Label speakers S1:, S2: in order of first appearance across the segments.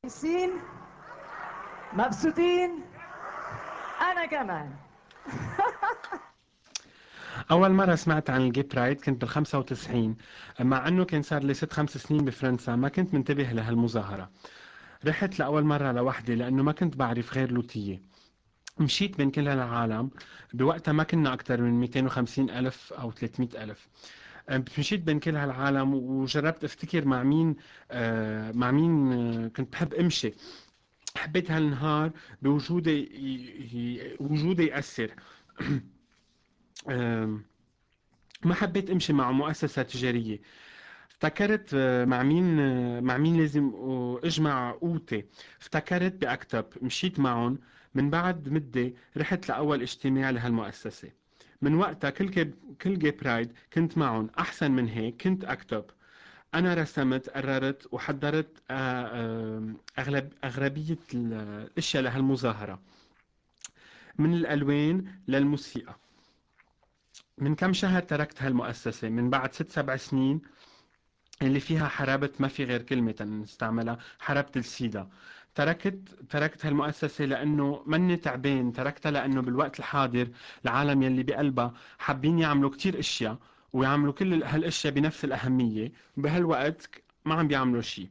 S1: كويسين؟ مبسوطين؟ أنا كمان.
S2: أول مرة سمعت عن الجي برايد كنت بال95، مع أنه كان صار لي 5 سنين بفرنسا ما كنت منتبه لهالمظاهرة. رحت لأول مرة لوحدي لأنه ما كنت بعرف غير لوتية. مشيت بين كل هالعالم. بوقتها ما كنا أكتر من 250 ألف أو 300 ألف. مشيت بين كل هالعالم وجربت أفتكر مع مين كنت بحب أمشي. حبيت هالنهار بوجودي وجودي يأثر. آم، ما حبيت امشي مع مؤسسة تجارية. افتكرت مع مين لازم اجمع قوتي. افتكرت بأكتب مشيت معهم. من بعد مدة رحت لأول اجتماع لهالمؤسسة. من وقتها كل جي برايد كنت معهم. أحسن من هيك كنت أكتب. أنا رسمت قررت وحضرت أغلبية الأشياء لهالمظاهرة، من الألوان للموسيقى. من كم شهر تركت هالمؤسسة من بعد 6 7 سنين اللي فيها حربت، ما في غير كلمة نستعملها، حربت السيدا. تركت هالمؤسسة لأنه مني تعبان، تركتها لأنه بالوقت الحاضر العالم يلي بقلبها حابين يعملوا كتير أشياء ويعملوا كل هالأشياء بنفس الأهمية، وبهالوقت ما عم بيعملوا شيء.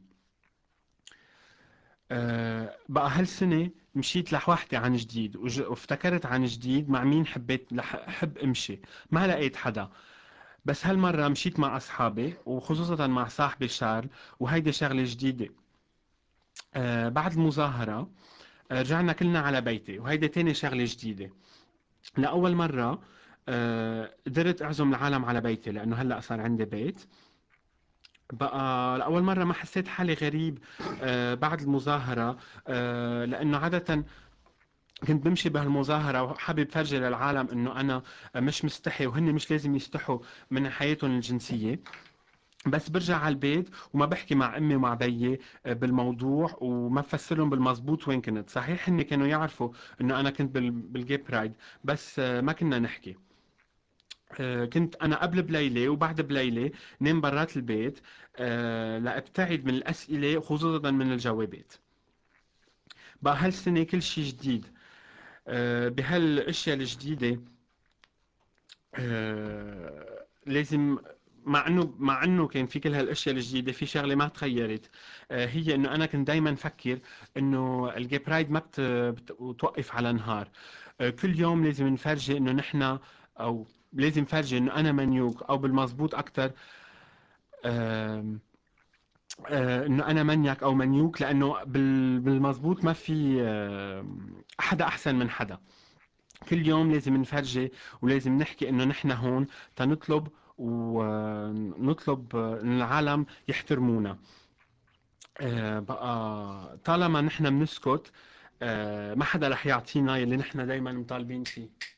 S2: بقى هالسنة مشيت لوحدي عن جديد وافتكرت عن جديد مع مين حبيت حب امشي. ما لقيت حدا، بس هالمرة مشيت مع أصحابي وخصوصا مع صاحبي شارل، وهيدي شغلة جديدة. بعد المظاهرة رجعنا كلنا على بيتي، وهيدي تاني شغلة جديدة. لأول مرة قدرت أعزم العالم على بيتي لأنه هلأ صار عندي بيت. بقى لأول مرة ما حسيت حالي غريب بعد المظاهرة، لأنه عادة كنت بمشي بهالمظاهرة وحابب فرجي للعالم إنه أنا مش مستحي وهن مش لازم يستحوا من حياتهم الجنسية. بس برجع على البيت وما بحكي مع امي ومع بيي بالموضوع، وما بفسرهم بالمزبوط وين كنت. صحيح هن كانوا يعرفوا انه انا كنت بالجي برايد، بس ما كنا نحكي. كنت انا قبل بليله وبعد بليله نام برات البيت لابتعد من الاسئله وخصوصا من الجوابات. بقى هالسنه كل شيء جديد. بهالاشياء الجديده لازم، مع انه كان في كل هالاشياء الجديده، في شغله ما تغيرت. هي انه انا كنت دائما فكر انه الجي برايد ما بتوقف على نهار. كل يوم لازم نفرجي انه نحن، او لازم فرجي انه انا منيوك، او بالمزبوط اكثر انه انا منيك او منيوك، لانه بالمزبوط ما في حدا احسن من حدا. كل يوم لازم نفرجي ولازم نحكي انه نحن هون تنطلب ونطلب ان العالم يحترمونا. بقى طالما نحن بنسكت ما حدا رح يعطينا يلي نحن دايما مطالبين فيه.